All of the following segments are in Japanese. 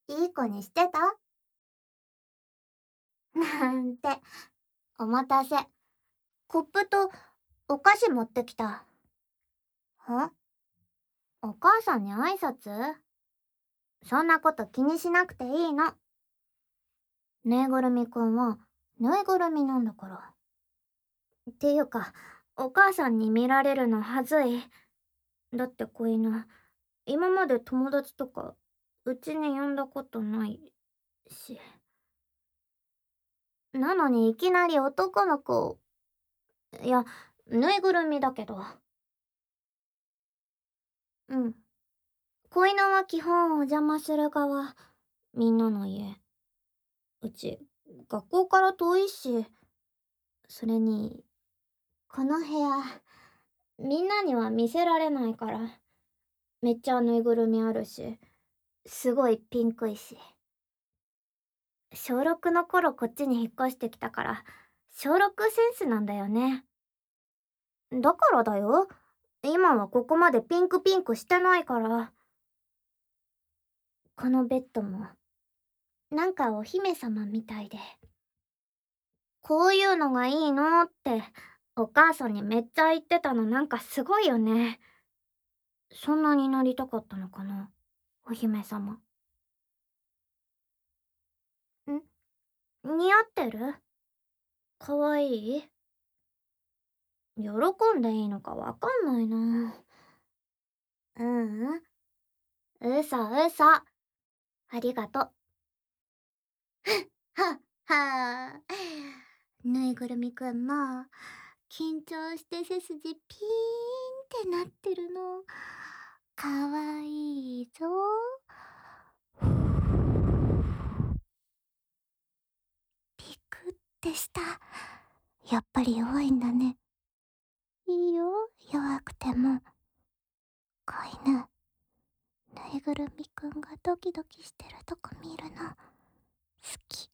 いい子にしてたなんて。お待たせ。コップとお菓子持ってきた。は？お母さんに挨拶？そんなこと気にしなくていいの。ぬいぐるみくんはぬいぐるみなんだから。っていうか、お母さんに見られるのはずい。だって子犬、今まで友達とかうちに呼んだことないし。なのにいきなり男の子。いや、ぬいぐるみだけど。うん。子犬は基本お邪魔する側。みんなの家。うち、学校から遠いし。それに、この部屋、みんなには見せられないから。めっちゃぬいぐるみあるし、すごいピンクいし。小6の頃こっちに引っ越してきたから、小6センスなんだよね。だからだよ。今はここまでピンクピンクしてないから。このベッドも、なんかお姫様みたいで。こういうのがいいのって、お母さんにめっちゃ言ってたのなんかすごいよね。そんなになりたかったのかな、お姫様。似合ってる？かわいい？喜んでいいのかわかんないな。ううん。嘘嘘。ありがとう。はっはあ。ぬいぐるみくんも、緊張して背筋ピーンってなってるの。かわいいぞ。ピクってした。やっぱり弱いんだね。いいよ、弱くても。子犬、ぬいぐるみくんがドキドキしてるとこ見るの好き。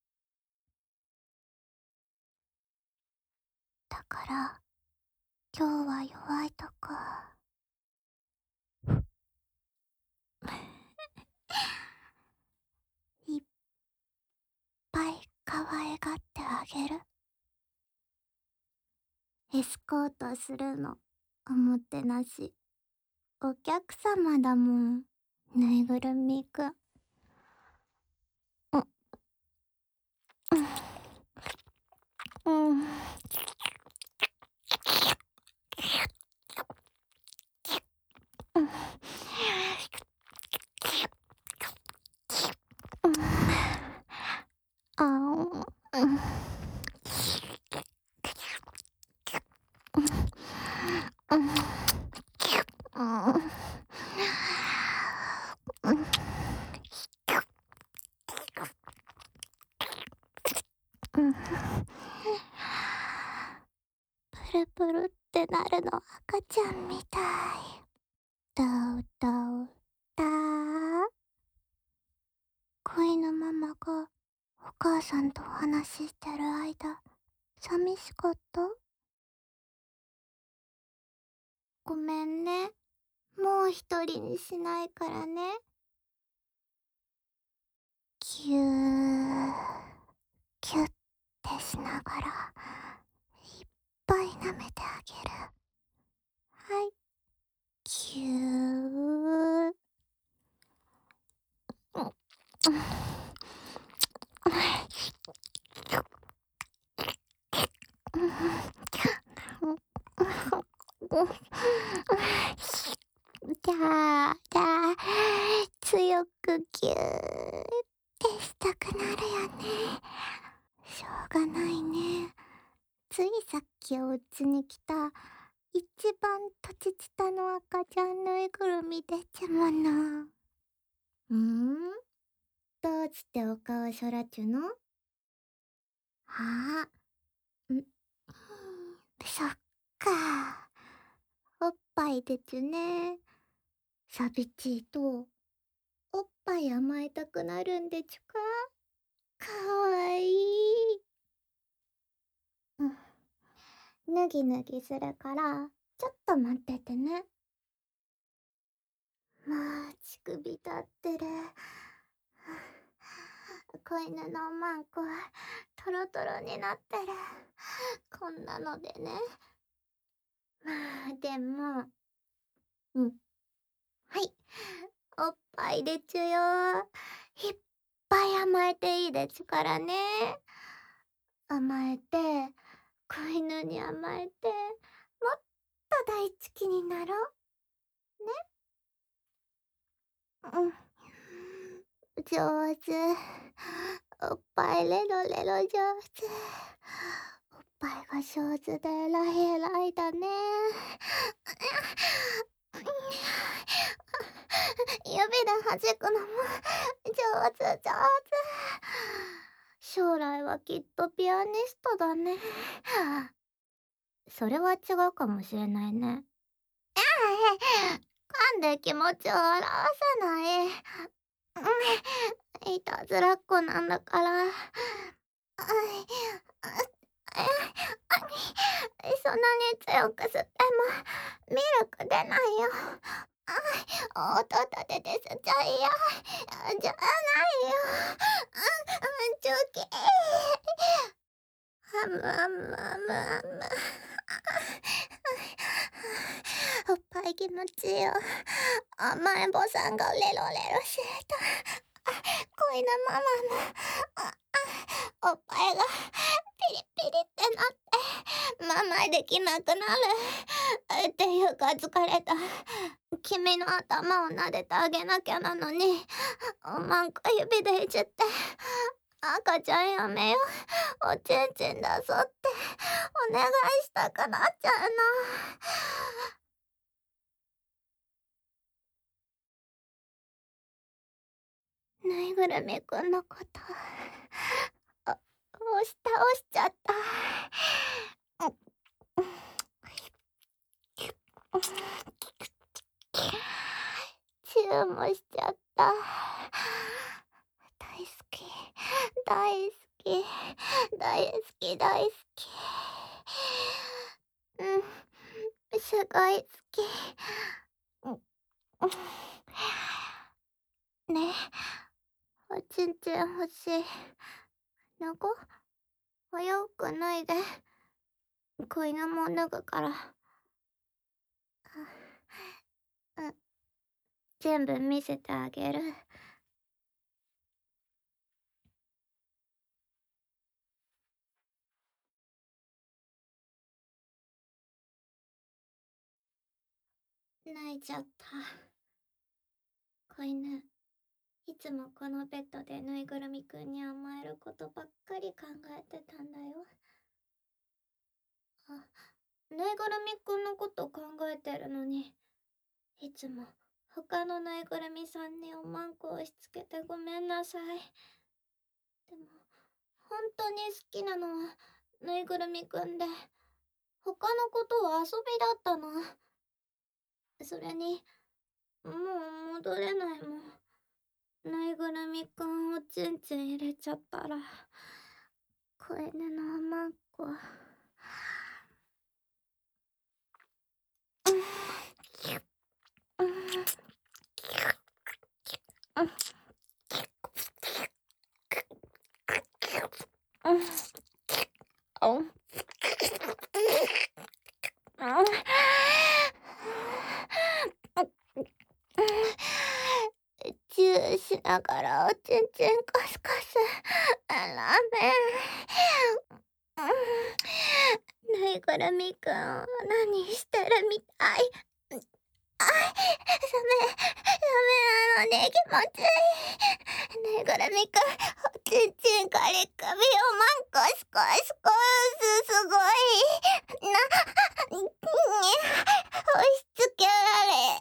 だから今日は弱いとこいっぱい可愛がってあげる。エスコートするのおもてなし。お客様だもん、ぬいぐるみくん。うんうん。うんあうんプルプルってなるの赤ちゃんみたい。だうだうだー。恋のママがお母さんとお話ししてる間、寂しかった？ごめんね。もう一人にしないからね。キュー、キュッてしながら、いっぱい舐めてあげる。はい。キュー。じゃあ、じゃあ、強くギューってしたくなるよね。しょうがないね。ついさっきお家に来た一番年下の赤ちゃんぬいぐるみでちゅもの。どうしてお顔そらちゅの？あそっか。おっぱいでちゅね。サビチーとおっぱい甘えたくなるんでちゅか？かわいい。ぬぎぬぎするからちょっと待っててね。もう乳首立ってる。 子犬のおまんこ、トロトロになってる。こんなのでね。まあ、でも、うん。はい。おっぱいでちゅよ。いっぱい甘えていいでちゅからね。甘えて、子犬に甘えて、もっと大好きになろう。うん。上手。おっぱいレロレロ上手。おっぱいが上手で偉い偉いだね。指で弾くのも上手上手。将来はきっとピアニストだね。それは違うかもしれないね。噛んで気持ちを表さない。いたずらっ子なんだから。そんなに強く吸ってもミルク出ないよ。音立てて吸っちゃいや。じゃないよ。チョキ。ハムハムハムハム。おっぱい気持ちいいよ。甘えん坊さんがレロレロしてた。子犬ママのおっぱいがピリピリってなってママできなくなるっていうか疲れた。君の頭を撫でてあげなきゃなのにおまんこ指でいじって赤ちゃんやめよ。おちんちんだぞってお願いしたくなっちゃうの。ぬいぐるみくんのこと押し倒しちゃった。チューもしちゃった。大好き大好き大好き大好き。すごい好き。ねえ、おちんちん欲しい。脱ご。お洋服脱いで。子犬も脱ぐから。うん、全部見せてあげる。泣いちゃった。子犬、いつもこのベッドでぬいぐるみくんに甘えることばっかり考えてたんだよ。ぬいぐるみくんのこと考えてるのに、いつも他のぬいぐるみさんにおまんこ押し付けてごめんなさい。でも、本当に好きなのはぬいぐるみくんで、他のことは遊びだったの。それに、もう戻れないもん。ぬいぐるみくんをちんちん入れちゃったら、子犬のおまんこ。チューしながらおちんちんカスカス。ラメン。ぬいぐるみくん何してるみたい。ダメなのに気持ちいい。ぬいぐるみくんおちんちんかり首をマンコスコスコスすごい押し付けられ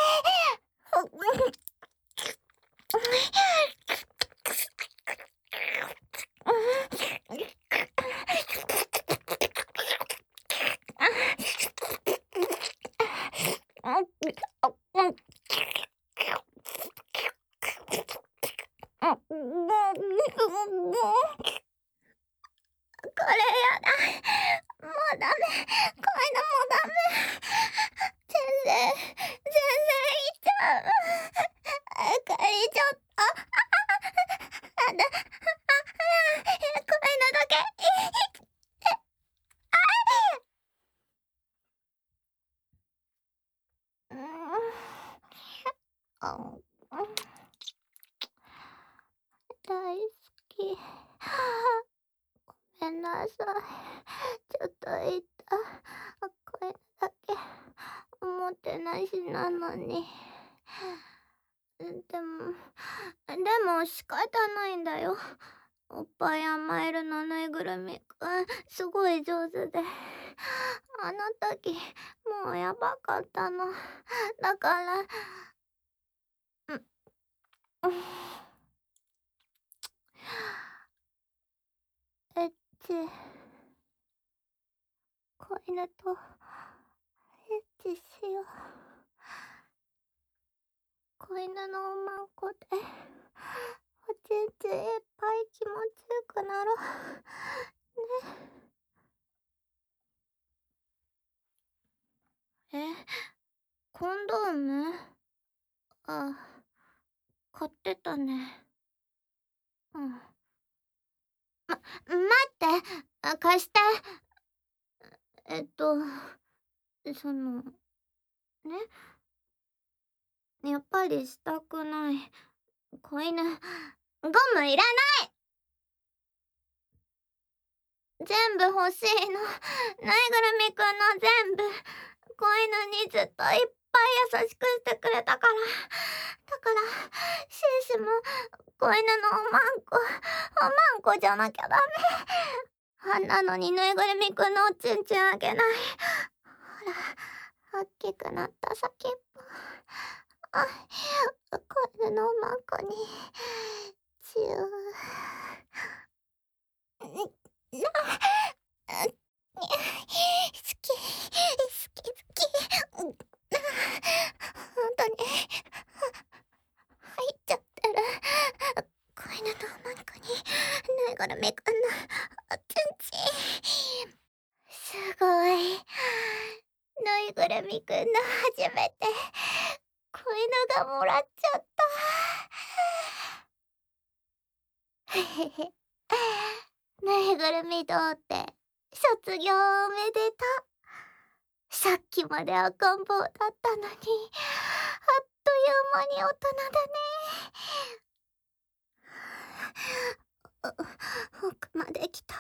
これやだ。もうダメ。こういうのもうダメ。全然いっちゃう。借りちゃった。 なさい。ちょっといた。これだけおもてなしなのに。でも仕方ないんだよ。おっぱい甘えるのぬいぐるみくん、すごい上手で。あの時、もうやばかったの。だから、うん、うん、エッチ、子犬とエッチしよう。子犬のおまんこで、おちんちんいっぱい気持ちよくなろう。ね。え、コンドーム？あ、買ってたね。うん。待って、貸して。えっと、その、ね、やっぱりしたくない。子犬、ゴムいらない。全部欲しいの。ぬいぐるみくんの全部。子犬にずっといっぱい優しくしてくれたから。だから、シュシュも子犬のおまんこじゃなきゃダメ。あんなのにぬいぐるみくんのおちんちんあげない。ほら、大きくなった先っぽ。あ、子犬のおまんこに、チュー。好き、好き。本当に、入っちゃってる。子犬のおまんこに、ぬいぐるみくんのおちんちん。すごい。ぬいぐるみくんの初めて、子犬がもらっちゃった。へへへ。ぬいぐるみ童貞、卒業おめでとう。さっきまで赤ん坊だったのに、あっという間に大人だね。奥まで来た。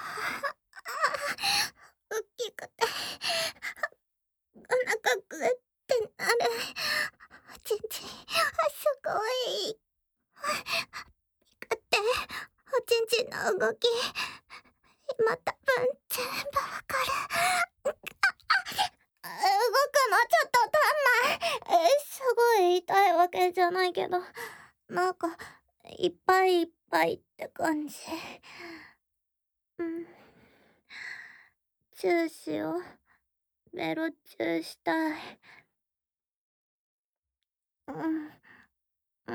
大きくて、お腹グッてなる。おちんちん、すごい。ピクって、おちんちんの動き、今多分全部わかる。動くのちょっと足んない。すごい痛いわけじゃないけど、なんか、いっぱいいっぱいって感じ。うん。チューしよう。ベロチューしたい。うん。うん。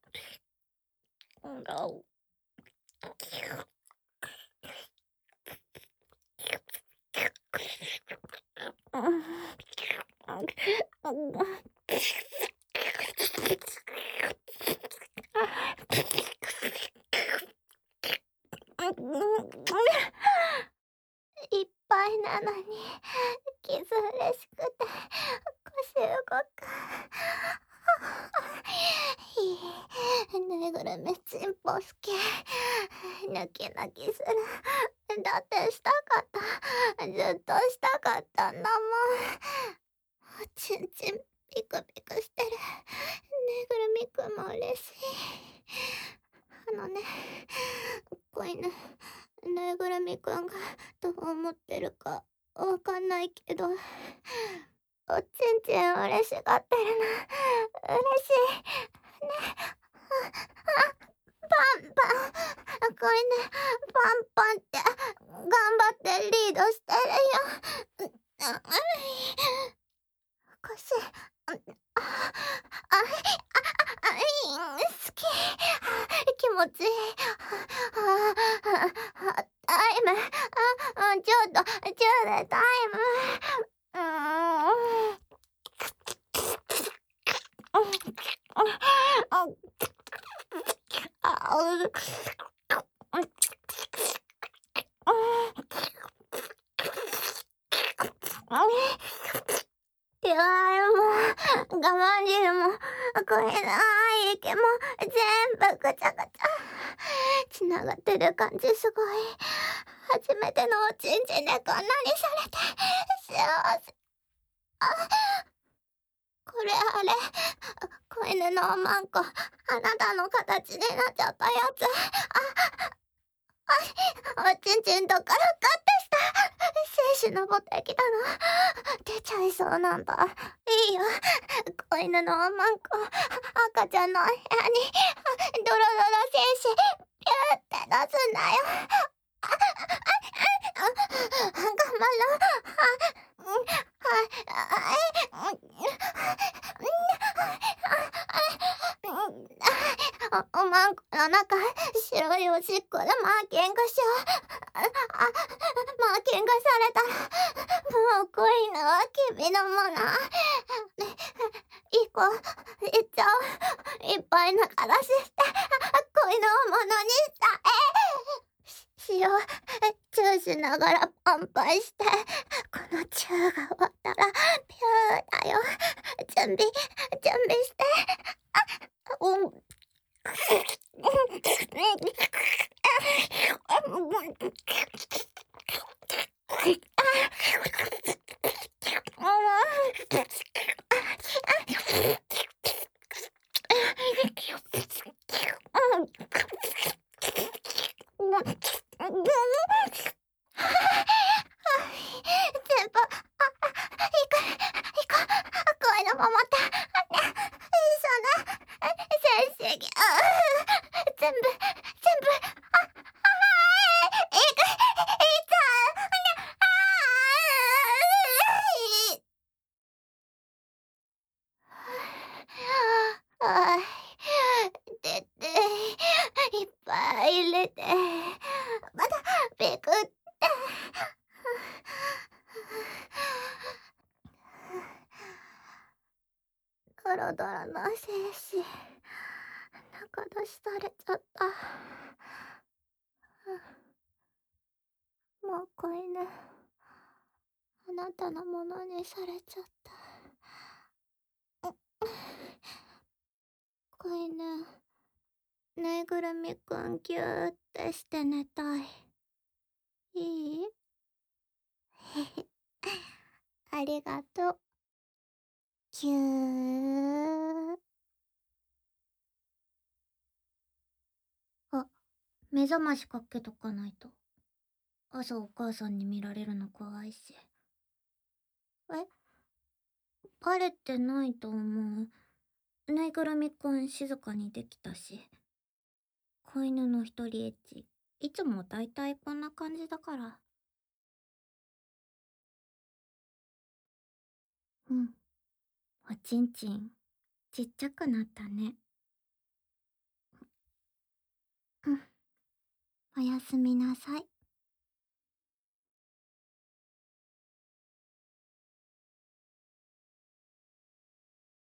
いっぱいなのに傷嬉しくて腰動く。いい、ぬいぐるみちんぽ好き。ぬきぬきする。だってしたかった。ずっとしたかったんだもん。おちんちんピクピクしてる。ぬいぐるみくんも嬉しい。子犬、ぬいぐるみくんがどう思ってるかわかんないけど、おちんちん嬉しがってるな。嬉しい。ね。パンパン。子犬、パンパンって頑張ってリードしてるよ。腰、好き。気持ちいい。タイム。ちょっと、ちょうだいタイム。いやもう、我慢汁も、これない息も、全部ぐちゃぐちゃ。つながってる感じすごい。 初めてのおちんちんでこんなにされて幸せ。これあれ、子犬のおまんこ、あなたの形になっちゃったやつ。おちんちんどっからカッてした。精子登ってきたの。出ちゃいそうなんだ。いいよ。子犬のおまんこ、赤ちゃんの部屋に、ドロドロ精子、ピューって出すんだよ。頑張ろう。おまんこの中、白いおしっこでマーキングしよう。マーキングされたら、もう子犬は君のもの。いこ、いっちゃおう。いっぱい中出しして、子犬をものにしたしよう。チューしながらパンパイして、このチューが終わったら、ピューだよ。準備して。うん。全部、行こう。声のままた、一緒ね。先生が、全部、いつ、あー出て、いっぱい入れて、また、めくって、ドロドロの精子、中出しされちゃった。もう子犬、あなたのものにされちゃった。子犬、ぬいぐるみくんぎゅーってして寝たい。いいありがとう。ぎゅー。あ、目覚ましかけとかないと。朝お母さんに見られるの怖いし。え、バレてないと思う。ぬいぐるみくん静かにできたし。子犬の一人エッチ。いつもだいたいこんな感じだから。うん。おちんちん、ちっちゃくなったね。うん。おやすみなさい。